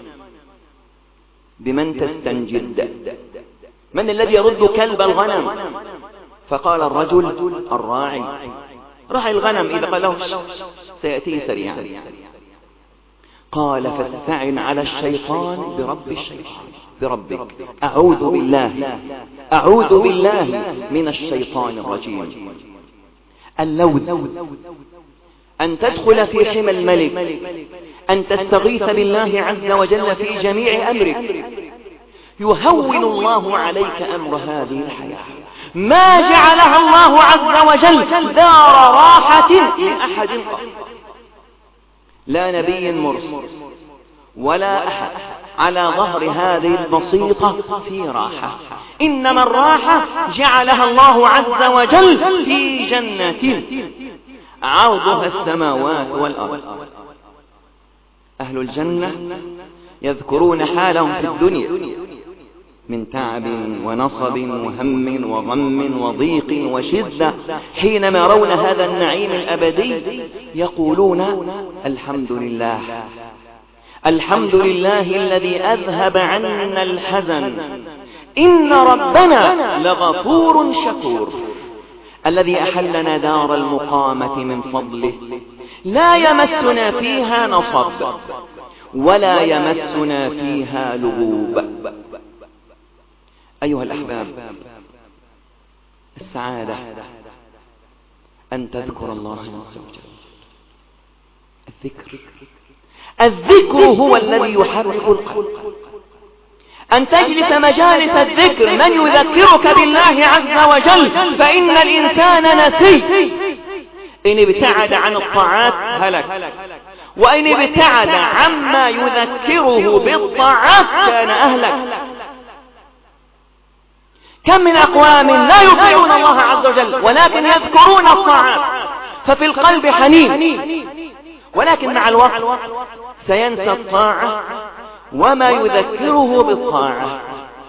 بمن تستنجد؟ من الذي يرد كلب الغنم؟ فقال الرجل: الراعي، راعي الغنم. إذا قال له سيأتي سريعا. قال فاستعن على الشيطان برب الشيطان بربك. أعوذ بالله أعوذ بالله من الشيطان الرجيم. اللوذ أن تدخل في حمى الملك، أن تستغيث بالله عز وجل في جميع أمرك. يهون الله عليك أمر هذه الحياة، ما جعلها الله عز وجل دار راحة لأحد قط، لا نبي مرسل ولا أحد على ظهر هذه البسيطة في راحة، إنما الراحة جعلها الله عز وجل في جنة عرضها السماوات والأرض. أهل الجنة يذكرون حالهم في الدنيا من تعب ونصب وهم وغم وضيق وشدة، حينما يرون هذا النعيم الأبدي يقولون الحمد لله الحمد لله الذي أذهب عنا الحزن، إن ربنا لغفور شكور، الذي أحلنا دار المقامة من فضله، لا يمسنا فيها نصب ولا يمسنا فيها لغوب. أيها الأحباب، السعادة أن تذكر الله عز وجل. الذكر الذكر هو الذي يحرك القلب، أن تجلس مجالس الذكر من يذكرك بالله عز وجل، فإن الإنسان نسي، إن ابتعد عن الطاعات هلك، وإن ابتعد عما يذكره بالطاعات كان أهلك. كم من أقوام لا يطيعون الله عز وجل ولكن يذكرون الطاعات، ففي القلب حنين، ولكن مع الوقت سينسى الطاعة وما يذكره بالطاعة.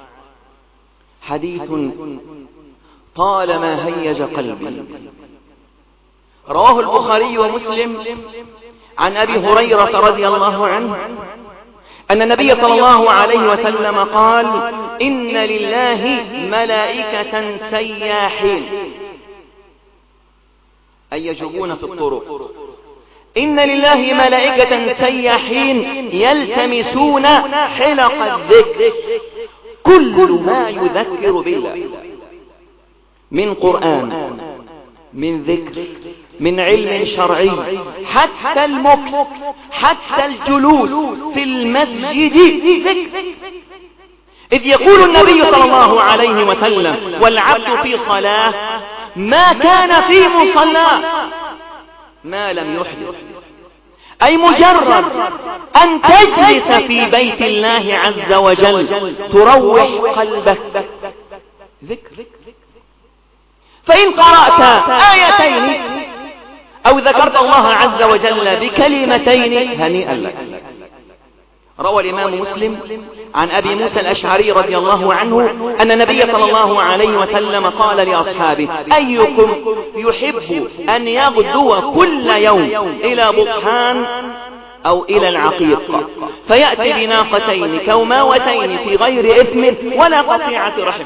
حديث طالما هيج قلبي، رواه البخاري ومسلم عن أبي هريرة رضي الله عنه أن النبي صلى الله عليه وسلم قال: إن لله ملائكة سياحين، أي يجوبون في الطرق. إن لله ملائكة سياحين يلتمسون حلق الذكر، كل ما يذكر بالله من قرآن، من ذكر، من علم شرعي، حتى المكث، حتى الجلوس في المسجد ذكر. إذ يقول النبي صلى الله عليه وسلم: والعبد في صلاة ما كان في مصلاه ما لم يحدث، أي مجرد أن تجلس في بيت الله عز وجل تروح قلبك ذكر. فإن قرأت آيتين أو ذكرت الله عز وجل بكلمتين هنيئا لك. روى الإمام مسلم عن أبي موسى الأشعري رضي الله عنه أن النبي صلى الله عليه وسلم قال لأصحابه: أيكم يحب أن يغدو كل يوم إلى بطحان أو إلى العقيق فيأتي بناقتين كوماوتين في غير إثم ولا قطيعة رحم؟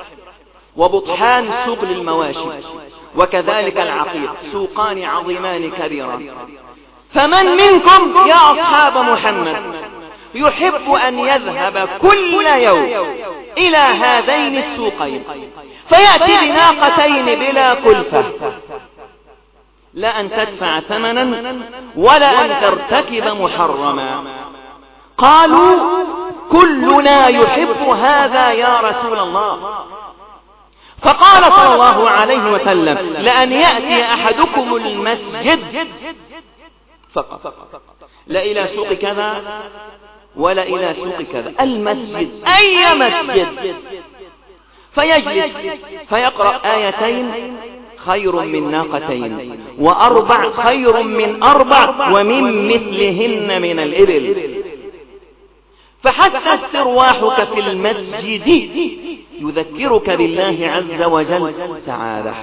وبطحان سوق للمواشي، وكذلك العقيق سوقان عظيمان كبيران. فمن منكم يا أصحاب محمد يحب أن يذهب كل يوم إلى هذين السوقين فيأتي بناقتين بلا كلفة، لا أن تدفع ثمنا ولا أن ترتكب محرما؟ قالوا: كلنا يحب هذا يا رسول الله. فقال صلى الله عليه وسلم: لأن يأتي أحدكم المسجد فقط، لا إلى سوق كذا ولا إلى سوق كذا، المسجد، أي مسجد، فيجلس فيقرأ آيتين خير من ناقتين، وأربع خير من أربع، ومن مثلهن من الإبل. فحتى استرواحك في المسجد يذكرك بالله عز وجل سعادة.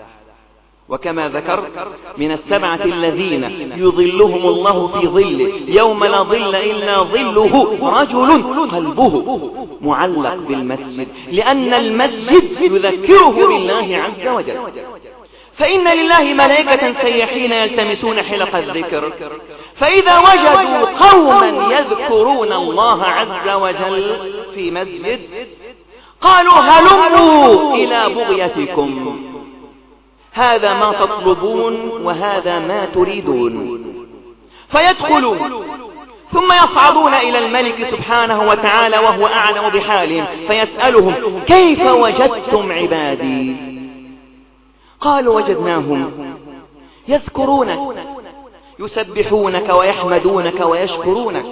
وكما ذكر من السبعة الذين يظلهم الله في ظله يوم لا ظل إلا ظله رجل قلبه معلق بالمسجد، لأن المسجد يذكره بالله عز وجل. فإن لله ملائكة سياحين يلتمسون حلق الذكر، فإذا وجدوا قوما يذكرون الله عز وجل في مسجد قالوا هلموا إلى بغيتكم، هذا ما تطلبون وهذا ما تريدون. فيدخلون ثم يصعدون إلى الملك سبحانه وتعالى وهو أعلم بحالهم، فيسألهم كيف وجدتم عبادي؟ قالوا وجدناهم يذكرونك يسبحونك ويحمدونك ويشكرونك.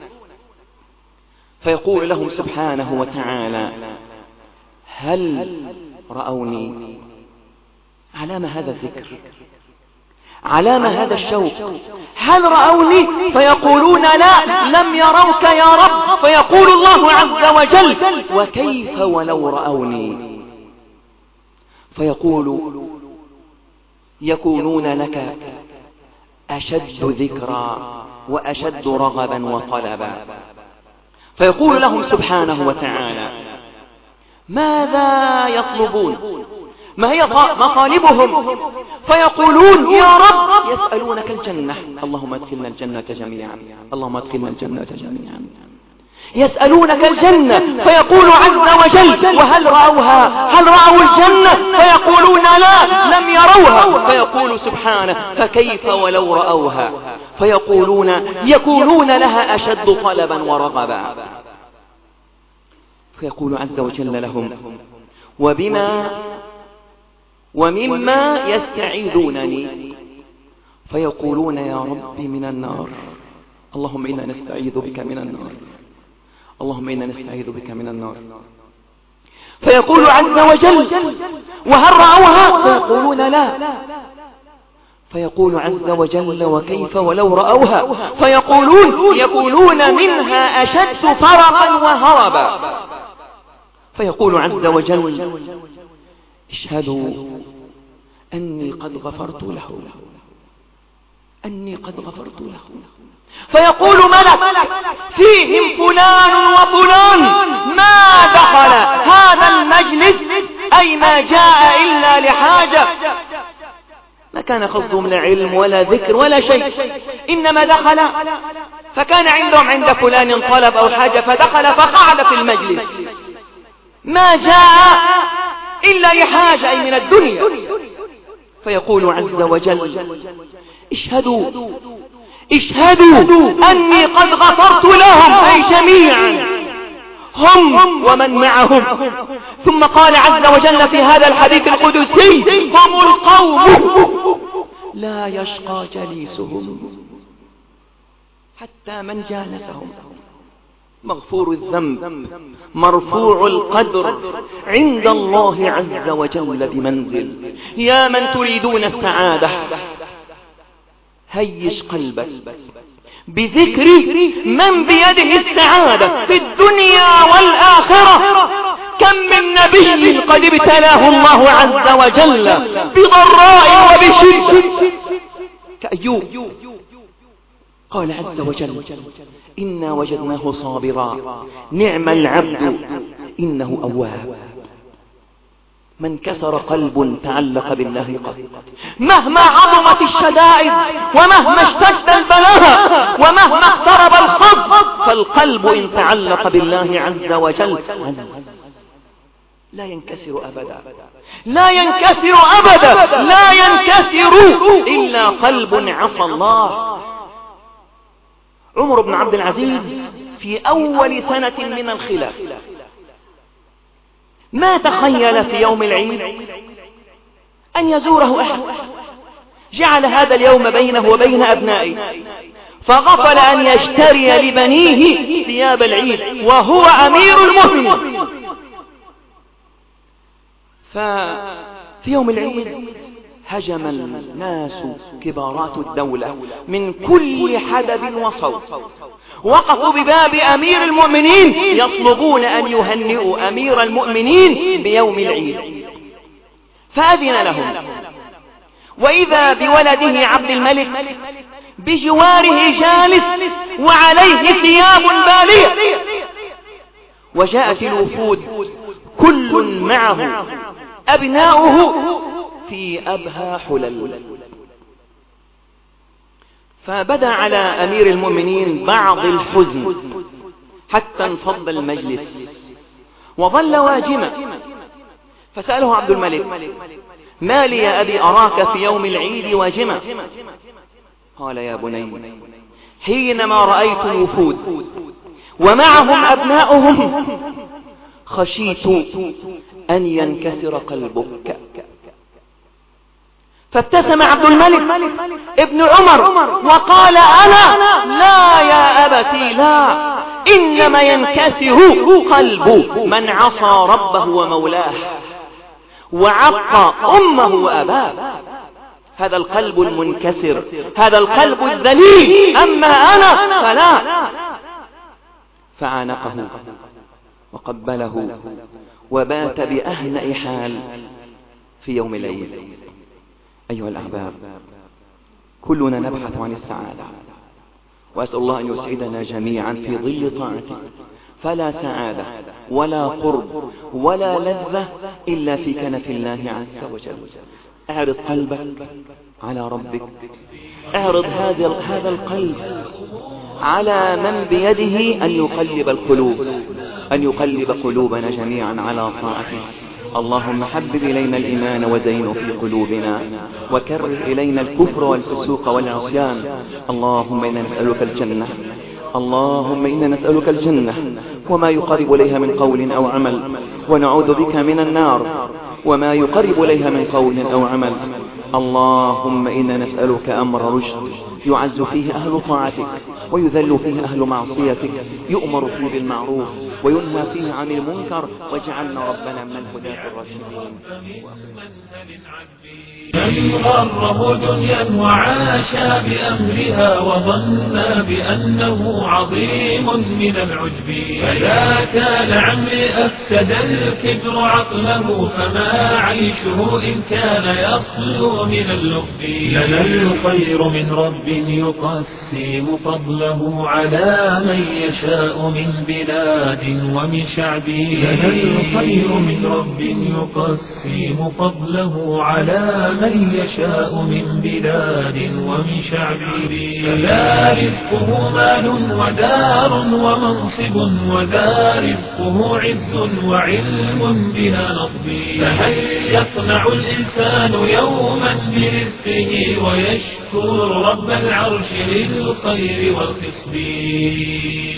فيقول لهم سبحانه وتعالى هل رأوني؟ علام هذا الذكر، علام هذا الشوق، هل رأوني؟ فيقولون لا، لم يروك يا رب. فيقول الله عز وجل وكيف ولو رأوني؟ فيقول يكونون لك أشد ذكرا وأشد رغبا وطلبا. فيقول لهم سبحانه وتعالى ماذا يطلبون؟ ما هي مطالبهم؟ فيقولون يا رب يسألونك الجنة، اللهم ادخلنا الجنة جميعا، اللهم ادخلنا الجنة جميعا. يسألونك الجنة، فيقول عز وجل وهل رأوها؟ هل رأوا الجنة؟ فيقولون لا، لم يروها. فيقول سبحانه فكيف ولو رأوها؟ فيقولون يكونون لها أشد طلبا ورغبا. فيقول عز وجل لهم وبما ومما يستعيذونني؟ فيقولون يا رب من النار، اللهم إنا نستعيذ بك من النار، اللهم إنا نستعيذ بك من النار. فيقول عز وجل وهل رأوها؟ فيقولون لا. فيقول عز وجل وكيف ولو رأوها؟ فيقولون يكونون منها أشد فرقا وهربا. فيقول عز وجل اشهدوا أني قد غفرت له، أني قد غفرت له. فيقول ملك فيهم فلان وفلان ما دخل هذا المجلس، أي ما جاء إلا لحاجة، ما كان قصدهم لا علم ولا ذكر ولا شيء، إنما دخل فكان عندهم عند فلان طلب أو حاجة فدخل فقعد في المجلس، ما جاء إلا لحاجة أي من الدنيا. فيقول عز وجل اشهدوا اشهدوا أني قد غفرت لهم، أي جميعا هم ومن معهم. ثم قال عز وجل في هذا الحديث القدسي هم القوم لا يشقى جليسهم حتى من جالسهم، مغفور الذنب مرفوع القدر عند الله عز وجل بمنزل. يا من تريدون السعادة هيش قلبك بذكر من بيده السعادة في الدنيا والآخرة. كم من نبي قد ابتلاه الله عز وجل بضراء وبشدة كأيوب، قال عز وجل إنا وجدناه صابرا نعم العبد إنه أواب. من كسر قلب تعلق بالله قط، مهما عظمت الشدائد ومهما اشتد البلاء ومهما اقترب الخط، فالقلب إن تعلق بالله عز وجل لا ينكسر أبدا، لا ينكسر أبدا، لا ينكسر إلا قلب عصى الله. عمر بن عبد العزيز في أول سنة من الخلافة ما تخيل في يوم العيد أن يزوره أحد، جعل هذا اليوم بينه وبين أبنائه، فغفل أن يشتري لبنيه ثياب العيد وهو أمير المؤمنين. ففي يوم العيد هجم الناس كبارات الدولة من كل حدب وصوت، وقفوا بباب أمير المؤمنين يطلبون أن يهنئوا أمير المؤمنين بيوم العيد. فأذن لهم، وإذا بولده عبد الملك بجواره جالس وعليه ثياب بالية، وجاءت الوفود كل معه أبناؤه في أبهى حلل. فبدا على أمير المؤمنين بعض الحزن حتى انفض المجلس وظل واجما. فسأله عبد الملك: ما لي يا أبي أراك في يوم العيد واجما؟ قال: يا بني، حينما رأيت الوفود ومعهم أبناؤهم خشيت أن ينكسر قلبك. فابتسم عبد الملك ابن عمر وقال: أنا لا يا أبتي، لا، إنما ينكسر قلب من عصى ربه ومولاه وعق أمه وأباه. هذا القلب المنكسر، هذا القلب الذليل. أما أنا فلا. فعانقه وقبله وبات بأهنأ حال في يوم العيد. أيها الأحباب، كلنا نبحث عن السعادة، وأسأل الله أن يسعدنا جميعا في ظل طاعته، فلا سعادة ولا قرب ولا لذة إلا في كنف الله عز وجل. اعرض قلبك على ربك، اعرض هذا القلب على من بيده أن يقلب القلوب، أن يقلب قلوبنا جميعا على طاعته. اللهم حبب إلينا الإيمان وزينه في قلوبنا، وكره إلينا الكفر والفسوق والعصيان. اللهم إنا نسألك الجنة، اللهم إنا نسألك الجنة وما يقرب إليها من قول أو عمل، ونعوذ بك من النار وما يقرب إليها من قول أو عمل. اللهم إنا نسألك أمر رشد يعز فيه أهل طاعتك ويذل فيه أهل معصيتك، يؤمر فيه بالمعروف وينهى فيه عن المنكر، واجعلنا ربنا من الهداة الراشدين. من غره دنيا وعاش بأمرها وظن بأنه عظيم من العجب، فذاك لعمري أفسد الكبر عقله، فما عيشه إن كان يصلو من اللب. لنا الخير من رب يقسم فضله على من يشاء من بلاد ومن شعب. لنا الخير من رب يقسم فضله على من يشاء من بلاد ومن شعب. فلا رزقه مال ودار ومنصب، وذا رزقه عز وعلم بلا نضب. فهل يصنع الإنسان يوما برزقه ويشكر رب العرش للخير والخصب؟